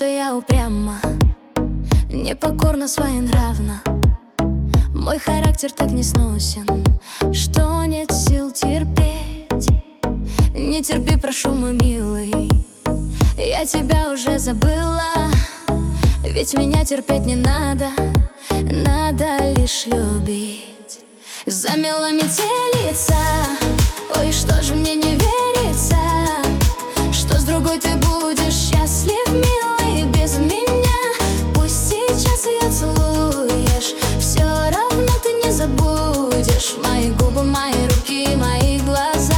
что я упряма, непокорна своенравна. Мой характер так не сносен, что нет сил терпеть. Не терпи, прошу, мой милый, я тебя уже забыла. Ведь меня терпеть не надо, надо лишь любить. Замела метелица, ой, что же мне не верится, что с другой ты будешь счастлив, милый, без меня. Пусть сейчас ее целуешь, все равно ты не забудешь мои губы, мои руки, мои глаза.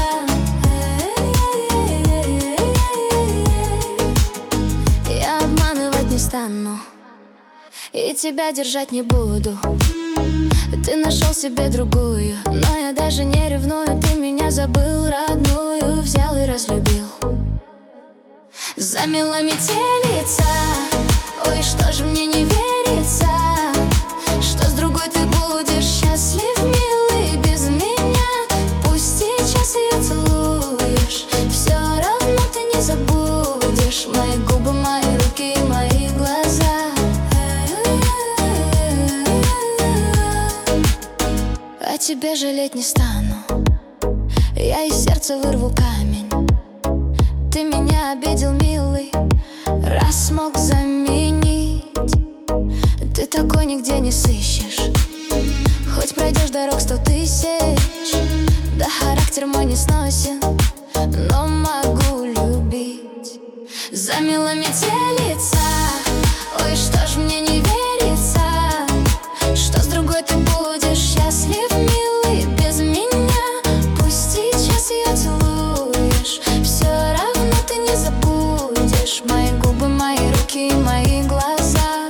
Я обманывать не стану и тебя держать не буду. Ты нашел себе другую, но я даже не ревную. Ты меня забыл, родную взял и разлюбил. Замела метелица, ой, что же мне не верится, что с другой ты будешь счастлив, милый, без меня. Пусть сейчас ее целуешь, все равно ты не забудешь мои губы, мои руки, мои глаза. А тебе жалеть не стану, я из сердца вырву камень. Ты меня обидел, милый, раз смог заменить. Ты такой нигде не сыщешь, хоть пройдешь дорог 100 тысяч. Да характер мой не сносен, но могу любить. Замела метелица, ой, что ж мне не верится, что с другой ты будешь счастлив, милый, без меня. Пусть сейчас ее целуешь, все равно ты не забудешь мои губы, мои руки, мои глаза.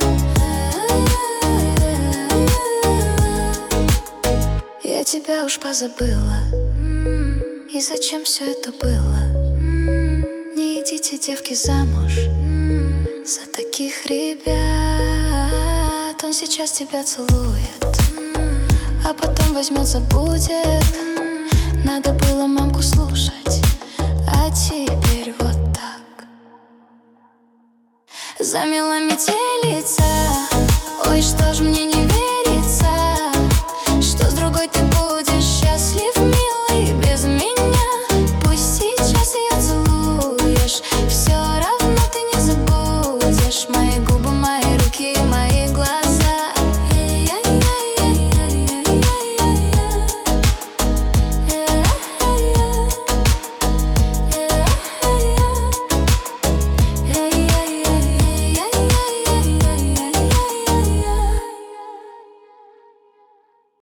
Я тебя уж позабыла, и зачем все это было? Не идите, девки, замуж за таких ребят. Он сейчас тебя целует, а потом возьмет, забудет. Надо было мамку слушать, а теперь вот так. Замела метели.